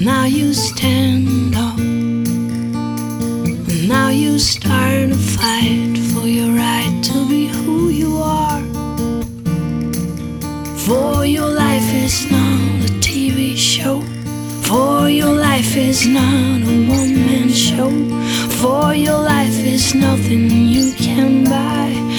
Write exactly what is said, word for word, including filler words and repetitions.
Now you stand up, now you start to fight for your right to be who you are. For your life is not a T V show, for your life is not a one-man show, for your life is nothing you can buy.